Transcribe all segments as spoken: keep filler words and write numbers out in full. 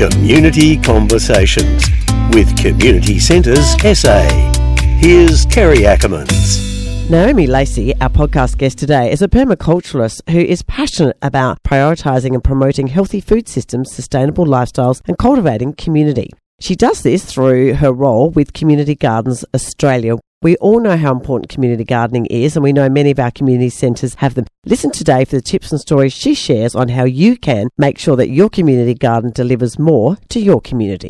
Community Conversations with Community Centres S A. Here's Kerry Ackermans. Naomi Lacey, our podcast guest today, is a permaculturalist who is passionate about prioritising and promoting healthy food systems, sustainable lifestyles and cultivating community. She does this through her role with Community Gardens Australia. We all know how important community gardening is, and we know many of our community centres have them. Listen today for the tips and stories she shares on how you can make sure that your community garden delivers more to your community.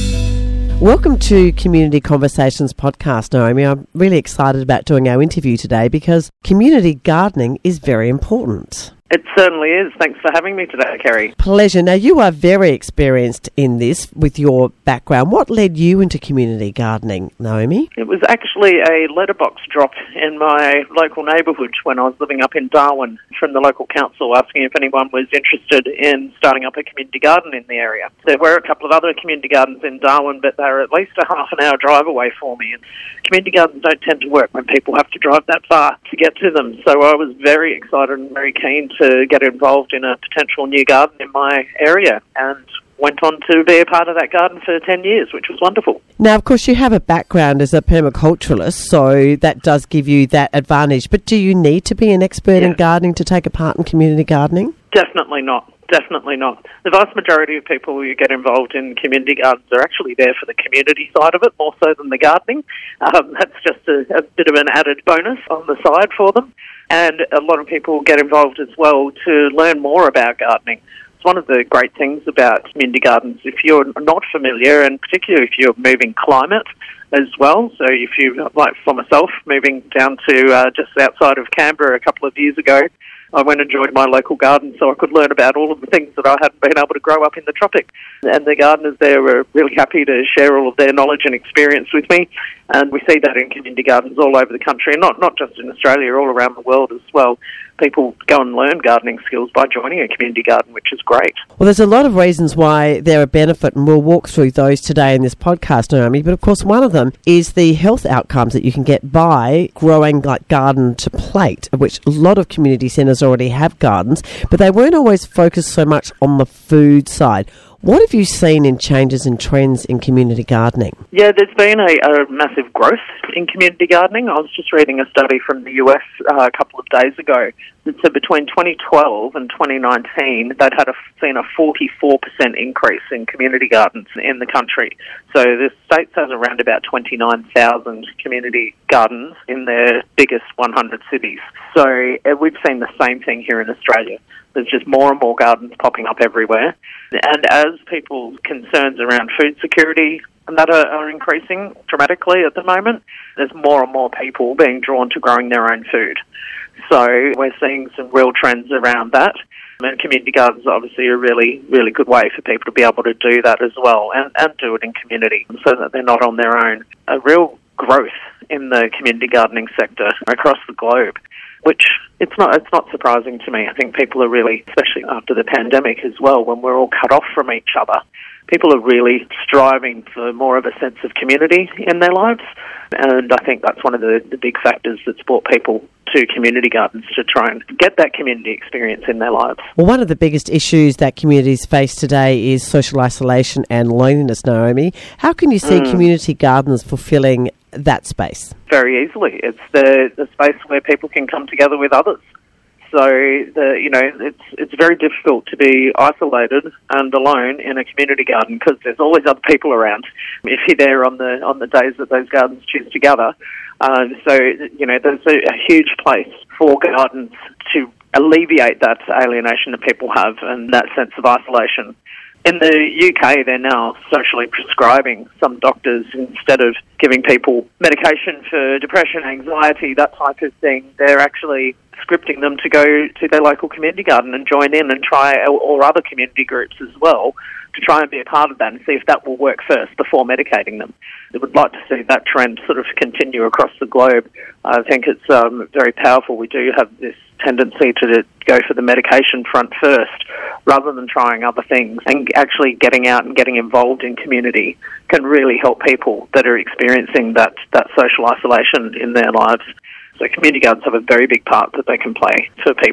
Welcome to Community Conversations podcast, Naomi. I'm really excited about doing our interview today because community gardening is very important. It certainly is. Thanks for having me today, Kerry. Pleasure. Now, you are very experienced in this with your background. What led you into community gardening, Naomi? It was actually a letterbox drop in my local neighbourhood when I was living up in Darwin from the local council asking if anyone was interested in starting up a community garden in the area. There were a couple of other community gardens in Darwin, but they're at least a half an hour drive away for me. And community gardens don't tend to work when people have to drive that far to get to them. So I was very excited and very keen to get involved in a potential new garden in my area and went on to be a part of that garden for ten years, which was wonderful. Now, of course, you have a background as a permaculturalist, so that does give you that advantage. But do you need to be an expert yeah. in gardening to take a part in community gardening? Definitely not. Definitely not. The vast majority of people who get involved in community gardens are actually there for the community side of it, more so than the gardening. Um, that's just a, a bit of an added bonus on the side for them. And a lot of people get involved as well to learn more about gardening. It's one of the great things about community gardens. If you're not familiar, and particularly if you're moving climate as well, so if you, like for myself, moving down to uh, just outside of Canberra a couple of years ago, I went and joined my local garden so I could learn about all of the things that I hadn't been able to grow up in the tropics. And the gardeners there were really happy to share all of their knowledge and experience with me. And we see that in community gardens all over the country, and not, not just in Australia, all around the world as well. People go and learn gardening skills by joining a community garden, which is great. Well, there's a lot of reasons why they're a benefit, and we'll walk through those today in this podcast, Naomi. But of course, one of them is the health outcomes that you can get by growing like garden to plate, which a lot of community centres already have gardens, but they weren't always focused so much on the food side. What have you seen in changes and trends in community gardening? Yeah, there's been a, a massive growth in community gardening. I was just reading a study from the U S uh, a couple of days ago that said between twenty twelve and twenty nineteen, they'd had a, seen a forty-four percent increase in community gardens in the country. So the state has around about twenty-nine thousand community gardens in their biggest one hundred cities. So uh, we've seen the same thing here in Australia. There's just more and more gardens popping up everywhere. And as people's concerns around food security and that are, are increasing dramatically at the moment, there's more and more people being drawn to growing their own food. So we're seeing some real trends around that. And community gardens are obviously a really, really good way for people to be able to do that as well and, and do it in community so that they're not on their own. A real growth in the community gardening sector across the globe, which it's not it's not surprising to me. I think people are really, especially after the pandemic as well, when we're all cut off from each other, people are really striving for more of a sense of community in their lives. And I think that's one of the, the big factors that's brought people to community gardens, to try and get that community experience in their lives. Well, one of the biggest issues that communities face today is social isolation and loneliness, Naomi. How can you see mm. community gardens fulfilling that space? Very easily. It's the, the space where people can come together with others. So, the, you know, it's it's very difficult to be isolated and alone in a community garden because there's always other people around if you're there on the on the days that those gardens choose to gather. Um, so, you know, there's a, a huge place for gardens to alleviate that alienation that people have and that sense of isolation. In the U K, they're now socially prescribing, some doctors, instead of giving people medication for depression, anxiety, that type of thing, they're actually scripting them to go to their local community garden and join in and try, or other community groups as well, to try and be a part of that and see if that will work first before medicating them. I would like to see that trend sort of continue across the globe. I think it's um, very powerful. We do have this tendency to go for the medication front first rather than trying other things, and actually getting out and getting involved in community can really help people that are experiencing that, that social isolation in their lives. So community gardens have a very big part that they can play for people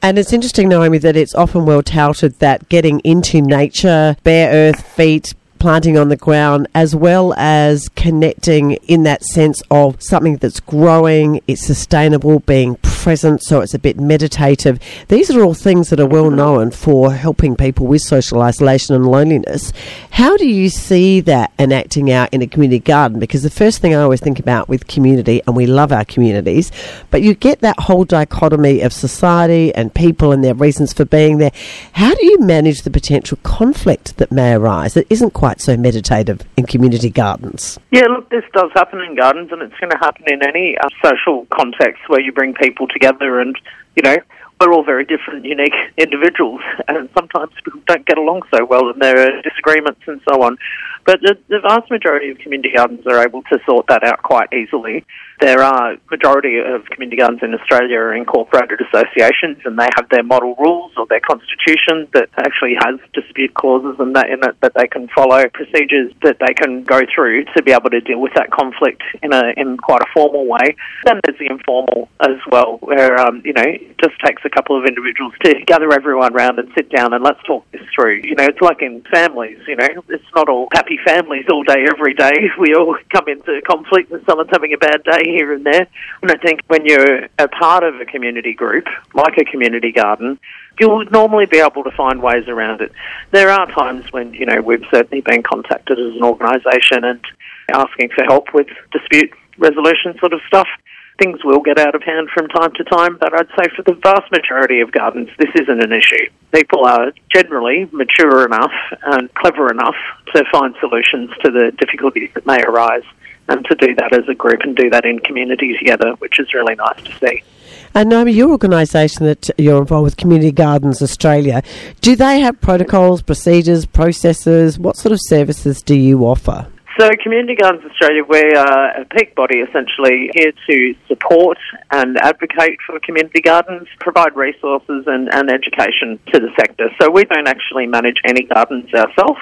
And it's interesting, Naomi, that it's often well touted that getting into nature, bare earth, feet, planting on the ground, as well as connecting in that sense of something that's growing, it's sustainable, being present, so it's a bit meditative. These are all things that are well known for helping people with social isolation and loneliness. How do you see that enacting out in a community garden? Because the first thing I always think about with community, and we love our communities, but you get that whole dichotomy of society and people and their reasons for being there. How do you manage the potential conflict that may arise that isn't quite so meditative in community gardens? Yeah, look, this does happen in gardens, and it's going to happen in any uh, social context where you bring people together, and, you know, we're all very different, unique individuals, and sometimes people don't get along so well, and there are disagreements and so on. But the, the vast majority of community gardens are able to sort that out quite easily. There are, majority of community gardens in Australia are incorporated associations, and they have their model rules or their constitution that actually has dispute clauses and that in it that they can follow, procedures that they can go through to be able to deal with that conflict in a in quite a formal way. Then there's the informal as well, where um, you know, it just takes a couple of individuals to gather everyone around and sit down and let's talk this through. You know, it's like in families. You know, it's not all happy families all day every day. We all come into conflict when someone's having a bad day here and there. And I think when you're a part of a community group, like a community garden, you'll normally be able to find ways around it. There are times when, you know, we've certainly been contacted as an organisation and asking for help with dispute resolution sort of stuff. Things will get out of hand from time to time, but I'd say for the vast majority of gardens, this isn't an issue. People are generally mature enough and clever enough to find solutions to the difficulties that may arise, and to do that as a group and do that in community together, which is really nice to see. And Naomi, your organisation that you're involved with, Community Gardens Australia, do they have protocols, procedures, processes? What sort of services do you offer? So Community Gardens Australia, we're uh, a peak body essentially here to support and advocate for community gardens, provide resources and, and education to the sector. So we don't actually manage any gardens ourselves.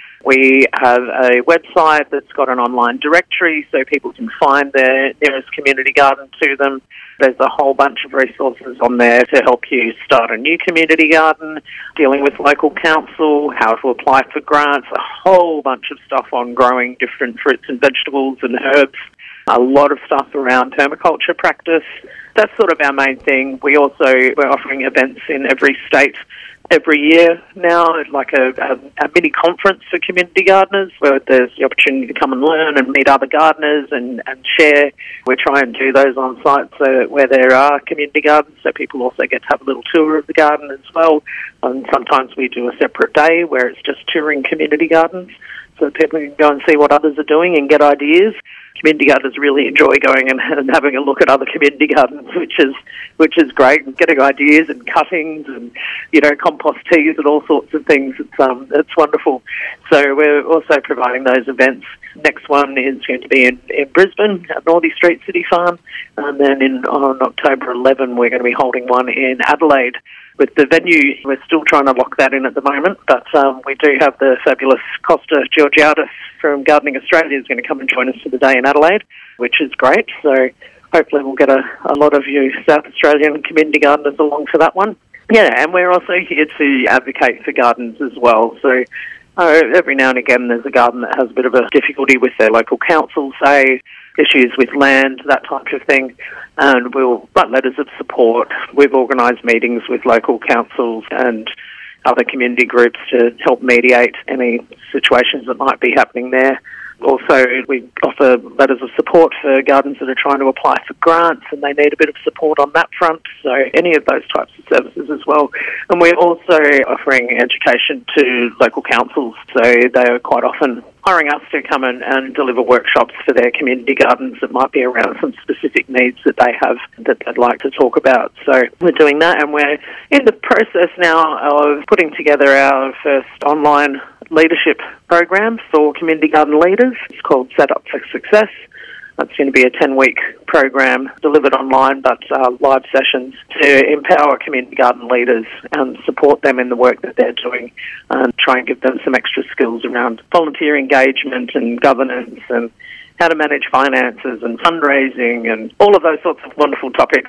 We have a website that's got an online directory so people can find their nearest community garden to them. There's a whole bunch of resources on there to help you start a new community garden, dealing with local council, how to apply for grants, a whole bunch of stuff on growing different fruits and vegetables and herbs, a lot of stuff around permaculture practice. That's sort of our main thing. We also, we're offering events in every state every year now, like a, a, a mini conference for community gardeners where there's the opportunity to come and learn and meet other gardeners and, and share. We try and do those on site so where there are community gardens, so people also get to have a little tour of the garden as well. And sometimes we do a separate day where it's just touring community gardens so people can go and see what others are doing and get ideas. Community gardens really enjoy going and, and having a look at other community gardens, which is which is great, and getting ideas and cuttings and, you know, compost teas and all sorts of things. It's um it's wonderful. So we're also providing those events. Next one is going to be in, in Brisbane at Northey Street City Farm, and then in on October eleventh we're going to be holding one in Adelaide. With the venue, we're still trying to lock that in at the moment, but um, we do have the fabulous Costa Georgiadis from Gardening Australia is going to come and join us for the day in Adelaide, which is great. So hopefully we'll get a, a lot of you South Australian community gardeners along for that one. Yeah, and we're also here to advocate for gardens as well. So uh, every now and again there's a garden that has a bit of a difficulty with their local council, say, issues with land, that type of thing, and we'll write letters of support. We've organised meetings with local councils and other community groups to help mediate any situations that might be happening there. Also, we offer letters of support for gardens that are trying to apply for grants and they need a bit of support on that front, so any of those types of services as well. And we're also offering education to local councils, so they are quite often hiring us to come in and deliver workshops for their community gardens that might be around some specific needs that they have that they'd like to talk about. So we're doing that, and we're in the process now of putting together our first online leadership program for community garden leaders. It's called Set Up for Success. That's going to be a ten-week program delivered online, but uh, live sessions to empower community garden leaders and support them in the work that they're doing and try and give them some extra skills around volunteer engagement and governance and how to manage finances and fundraising and all of those sorts of wonderful topics.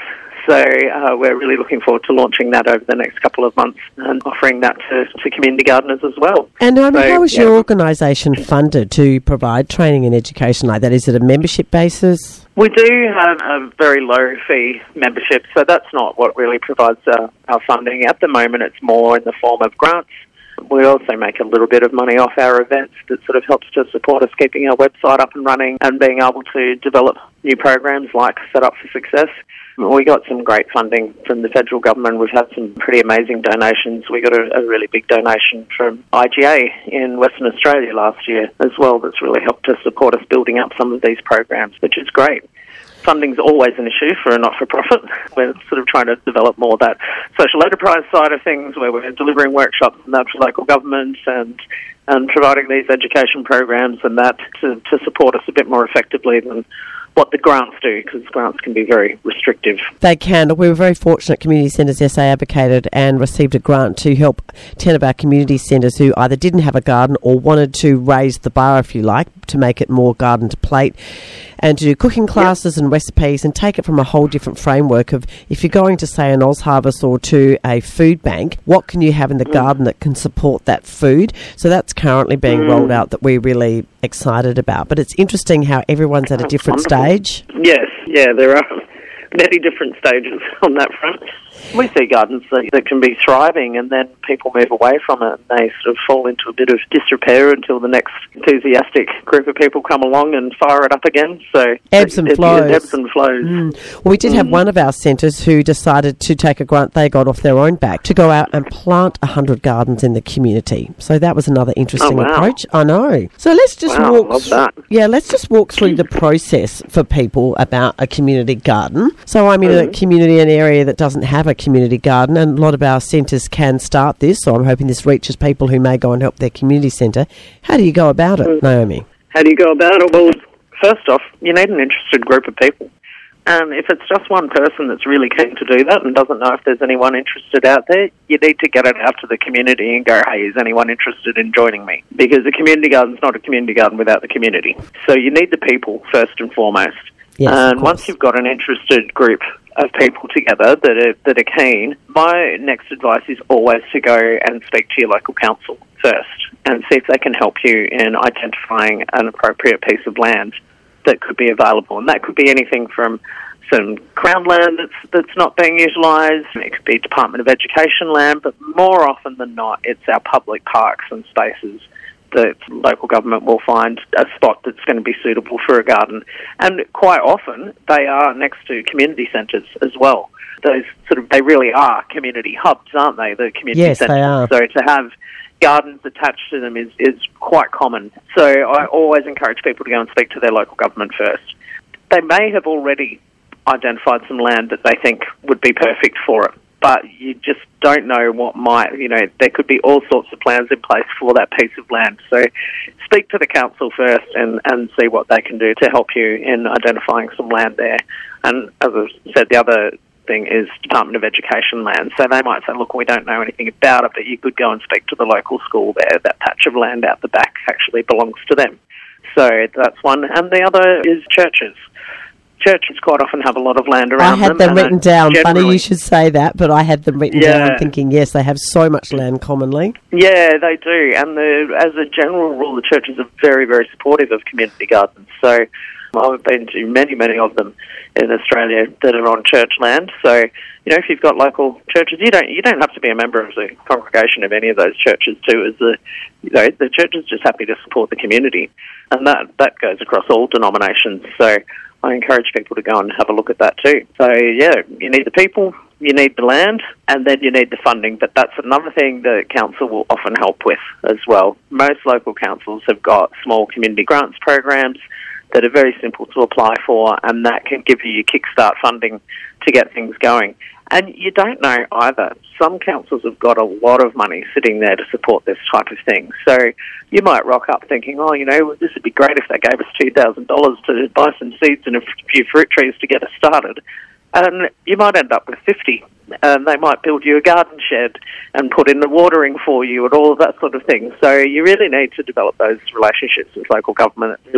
So uh, we're really looking forward to launching that over the next couple of months and offering that to, to community gardeners as well. And Naomi, so, how is yeah. your organisation funded to provide training and education like that? Is it a membership basis? We do have a very low fee membership, so that's not what really provides uh, our funding. At the moment, it's more in the form of grants. We also make a little bit of money off our events that sort of helps to support us keeping our website up and running and being able to develop new programs like Set Up for Success. We got some great funding from the federal government. We've had some pretty amazing donations. We got a, a really big donation from I G A in Western Australia last year as well that's really helped to support us building up some of these programs, which is great. Funding's always an issue for a not-for-profit. We're sort of trying to develop more that social enterprise side of things where we're delivering workshops and that for local governments and and providing these education programs and that to, to support us a bit more effectively than what the grants do, because grants can be very restrictive. They can. We were very fortunate. Community Centres S A advocated and received a grant to help ten of our community centres who either didn't have a garden or wanted to raise the bar, if you like, to make it more garden to plate, and to do cooking classes yep. and recipes and take it from a whole different framework of if you're going to, say, an Oz Harvest or to a food bank, what can you have in the mm. garden that can support that food? So that's currently being mm. rolled out that we're really excited about. But it's interesting how everyone's at a different Wonderful. stage. Yes, yeah, there are many different stages on that front. We see gardens that, that can be thriving and then people move away from it and they sort of fall into a bit of disrepair until the next enthusiastic group of people come along and fire it up again. So ebbs and it, flows. It, ebbs and flows. Mm. Well, we did have mm. one of our centres who decided to take a grant they got off their own back to go out and plant one hundred gardens in the community. So that was another interesting oh, wow. approach. I know. So let's just wow, walk. Love that. Yeah, let's just walk through the process for people about a community garden. So I'm in mm. a community, an area that doesn't have a community garden, and a lot of our centres can start this, so I'm hoping this reaches people who may go and help their community centre. How do you go about it, mm. Naomi? How do you go about it? Well, first off, you need an interested group of people. And if it's just one person that's really keen to do that and doesn't know if there's anyone interested out there, you need to get it out to the community and go, hey, is anyone interested in joining me? Because a community garden's not a community garden without the community. So you need the people first and foremost. Yes, and once you've got an interested group of people together that are, that are keen, my next advice is always to go and speak to your local council first and see if they can help you in identifying an appropriate piece of land that could be available. And that could be anything from some Crown land that's that's not being utilised. It could be Department of Education land, but more often than not, it's our public parks and spaces that local government will find a spot that's going to be suitable for a garden. And quite often, they are next to community centres as well. Those sort of, they really are community hubs, aren't they, the community yes, centres? They are. So to have gardens attached to them is, is quite common. So I always encourage people to go and speak to their local government first. They may have already identified some land that they think would be perfect for it, but you just don't know what might, you know, there could be all sorts of plans in place for that piece of land. So speak to the council first and, and see what they can do to help you in identifying some land there. And as I said, the other thing is Department of Education land. So they might say, look, we don't know anything about it, but you could go and speak to the local school there. That patch of land out the back actually belongs to them. So that's one. And the other is churches. Churches quite often have a lot of land around them. I had them, them written down. Generally, funny you should say that, but I had them written yeah. down thinking, yes, they have so much land commonly. Yeah, they do. And the, as a general rule, the churches are very, very supportive of community gardens. So I've been to many, many of them in Australia that are on church land. So, you know, if you've got local churches, you don't you don't have to be a member of the congregation of any of those churches too. As the, you know, the church is just happy to support the community. And that, that goes across all denominations. So I encourage people to go and have a look at that too. So, yeah, you need the people, you need the land, and then you need the funding. But that's another thing the council will often help with as well. Most local councils have got small community grants programs that are very simple to apply for, and that can give you your kickstart funding to get things going. And you don't know either. Some councils have got a lot of money sitting there to support this type of thing. So you might rock up thinking, oh, you know, this would be great if they gave us two thousand dollars to buy some seeds and a few fruit trees to get us started. And you might end up with fifty. And they might build you a garden shed and put in the watering for you and all of that sort of thing. So you really need to develop those relationships with local government, really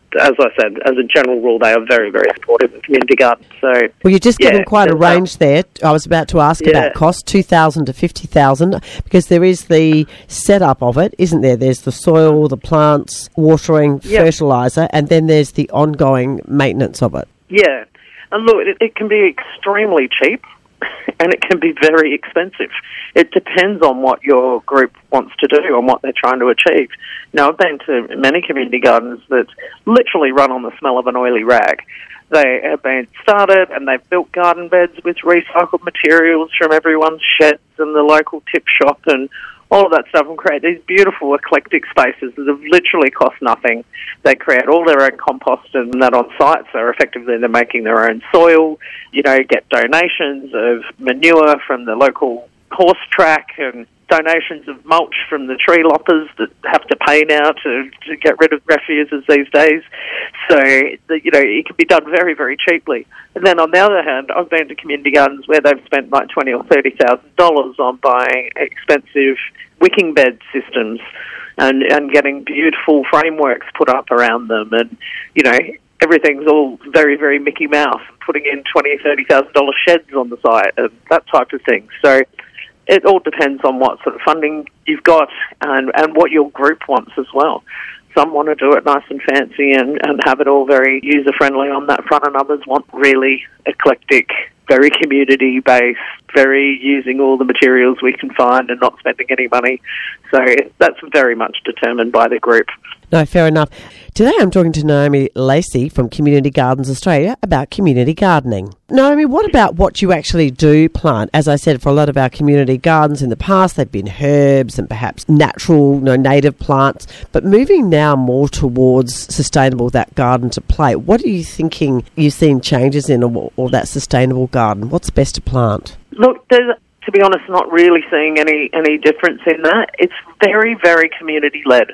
as I said, as a general rule, they are very, very supportive of community gardens. So, well, you're just yeah, given quite a range there. I was about to ask yeah. about cost, two thousand to fifty thousand, because there is the setup of it, isn't there? There's the soil, the plants, watering, yep. fertiliser, and then there's the ongoing maintenance of it. Yeah. And look, it, it can be extremely cheap and it can be very expensive. It depends on what your group wants to do and what they're trying to achieve. Now, I've been to many community gardens that literally run on the smell of an oily rag. They have been started and they've built garden beds with recycled materials from everyone's sheds and the local tip shop and all of that stuff, and create these beautiful eclectic spaces that have literally cost nothing. They create all their own compost and that on site, so effectively they're making their own soil, you know, get donations of manure from the local horse track and donations of mulch from the tree loppers that have to pay now to, to get rid of refuses these days. So, the, you know, it can be done very, very cheaply. And then on the other hand, I've been to community gardens where they've spent like twenty or thirty thousand dollars on buying expensive wicking bed systems and, and getting beautiful frameworks put up around them, and you know, everything's all very, very Mickey Mouse, putting in twenty, thirty thousand dollar sheds on the site and that type of thing. So it all depends on what sort of funding you've got and, and what your group wants as well. Some want to do it nice and fancy and, and have it all very user-friendly on that front, and others want really eclectic, very community-based, very using all the materials we can find and not spending any money. So that's very much determined by the group. No, fair enough. Today I'm talking to Naomi Lacey from Community Gardens Australia about community gardening. Naomi, what about what you actually do plant? As I said, for a lot of our community gardens in the past, they've been herbs and perhaps natural, you know, native plants, but moving now more towards sustainable, that garden to plate. What are you thinking you've seen changes in, or, or that sustainable garden? What's best to plant? Look, there's, to be honest, not really seeing any, any difference in that. It's very, very community-led.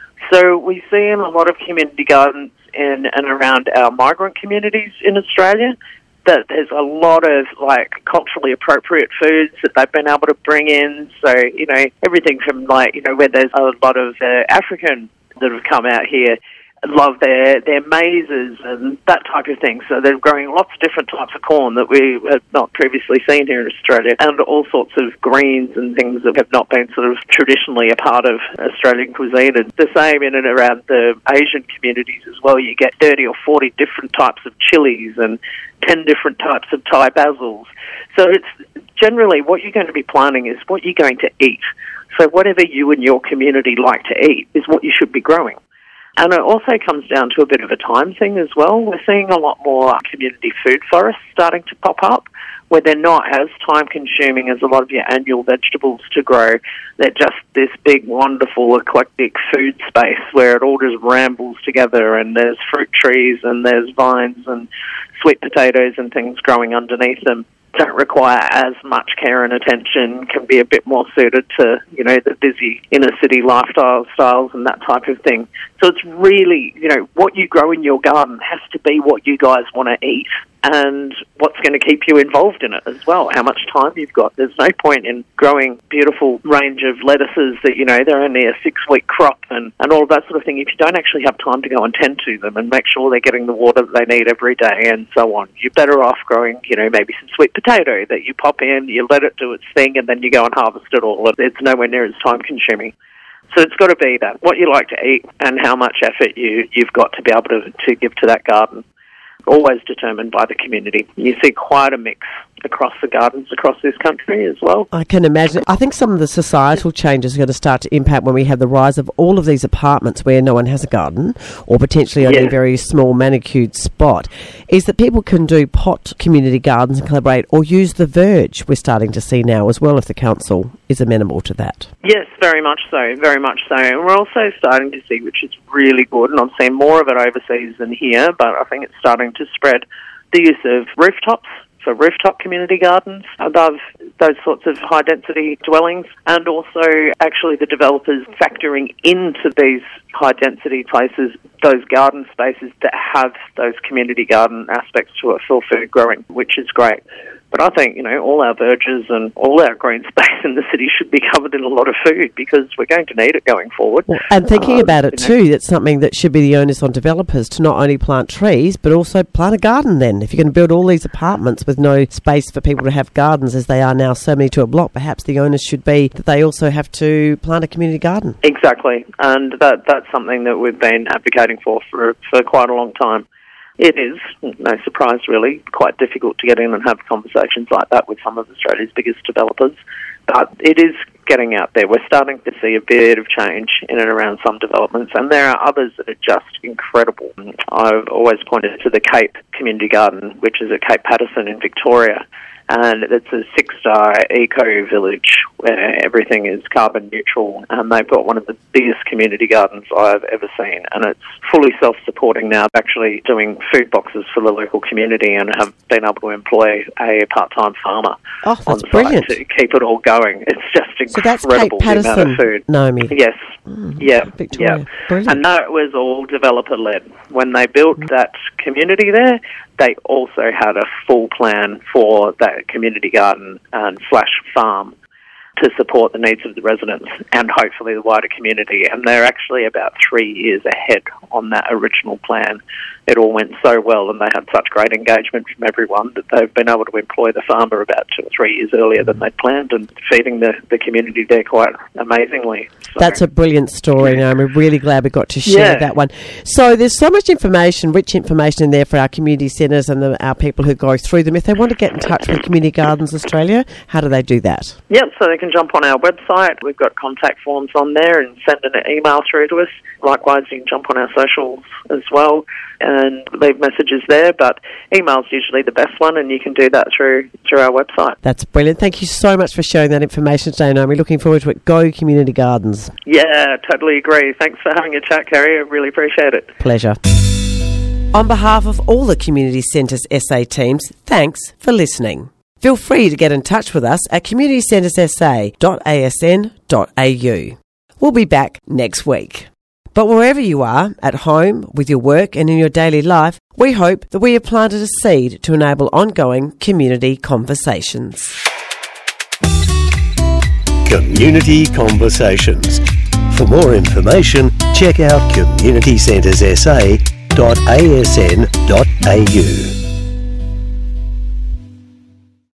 So we see in a lot of community gardens in and around our migrant communities in Australia that there's a lot of like culturally appropriate foods that they've been able to bring in. So, you know, everything from like, you know, where there's a lot of uh, African that have come out here, love their, their mazes and that type of thing. So they're growing lots of different types of corn that we have not previously seen here in Australia, and all sorts of greens and things that have not been sort of traditionally a part of Australian cuisine. And the same in and around the Asian communities as well. You get thirty or forty different types of chilies and ten different types of Thai basils. So it's generally what you're going to be planting is what you're going to eat. So whatever you and your community like to eat is what you should be growing. And it also comes down to a bit of a time thing as well. We're seeing a lot more community food forests starting to pop up, where they're not as time-consuming as a lot of your annual vegetables to grow. They're just this big, wonderful, eclectic food space where it all just rambles together, and there's fruit trees and there's vines and sweet potatoes and things growing underneath them. Don't require as much care and attention, can be a bit more suited to, you know, the busy inner city lifestyle styles and that type of thing. So it's really, you know, what you grow in your garden has to be what you guys want to eat and what's going to keep you involved in it as well, how much time you've got. There's no point in growing beautiful range of lettuces that, you know, they're only a six-week crop and, and all of that sort of thing if you don't actually have time to go and tend to them and make sure they're getting the water that they need every day and so on. You're better off growing, you know, maybe some sweet potato that you pop in, you let it do its thing, and then you go and harvest it all. It's nowhere near as time-consuming. So it's got to be that, what you like to eat and how much effort you, you've got to be able to, to give to that garden. Always determined by the community. You see quite a mix across the gardens across this country as well. I can imagine. I think some of the societal changes are going to start to impact when we have the rise of all of these apartments where no one has a garden, or potentially only yeah. a very small manicured spot, is that people can do pot community gardens and collaborate, or use the verge we're starting to see now as well, if the council is amenable to that. Yes, very much so, very much so. And we're also starting to see, which is really good, and I'm seeing more of it overseas than here, but I think it's starting to spread, the use of rooftops, so rooftop community gardens above those sorts of high-density dwellings, and also actually the developers factoring into these high-density places those garden spaces that have those community garden aspects to it for food growing, which is great. But I think, you know, all our verges and all our green space in the city should be covered in a lot of food because we're going to need it going forward. Well, and thinking um, about it you know, too, that's something that should be the onus on developers to not only plant trees, but also plant a garden then. If you're going to build all these apartments with no space for people to have gardens as they are now so many to a block, perhaps the onus should be that they also have to plant a community garden. Exactly. And that that's something that we've been advocating for for, for quite a long time. It is, no surprise really, quite difficult to get in and have conversations like that with some of Australia's biggest developers. But it is getting out there. We're starting to see a bit of change in and around some developments, and there are others that are just incredible. I've always pointed to the Cape Community Garden, which is at Cape Patterson in Victoria. And it's a six-star eco-village where everything is carbon neutral, and they've got one of the biggest community gardens I've ever seen, and it's fully self-supporting now, actually doing food boxes for the local community and have been able to employ a part-time farmer Oh, that's on site brilliant. to keep it all going. It's just So that's incredible, Cape the amount Patterson, of food. Naomi. Yes, Mm, yeah, Victoria. yeah. Brilliant. And that was all developer-led. When they built that community there, they also had a full plan for that community garden and slash farm to support the needs of the residents and hopefully the wider community. And they're actually about three years ahead on that original plan. It all went so well and they had such great engagement from everyone that they've been able to employ the farmer about two or three years earlier than they'd planned and feeding the, the community there quite amazingly. So, That's a brilliant story, and I'm really glad we got to share Yeah. that one. So there's so much information, rich information in there for our community centres and the, our people who go through them. If they want to get in touch with Community Gardens Australia, how do they do that? Yep, so they can jump on our website. We've got contact forms on there and send an email through to us. Likewise, you can jump on our socials as well and leave messages there, but email's usually the best one, and you can do that through through our website. That's brilliant. Thank you so much for sharing that information today, Naomi. Looking forward to it. Go Community Gardens. Yeah, totally agree. Thanks for having a chat, Kerry. I really appreciate it. Pleasure. On behalf of all the Community Centres S A teams, thanks for listening. Feel free to get in touch with us at community centres s a dot a s n dot a u. We'll be back next week. But wherever you are, at home, with your work and in your daily life, we hope that we have planted a seed to enable ongoing community conversations. Community Conversations. For more information, check out community centres s a dot a s n dot a u.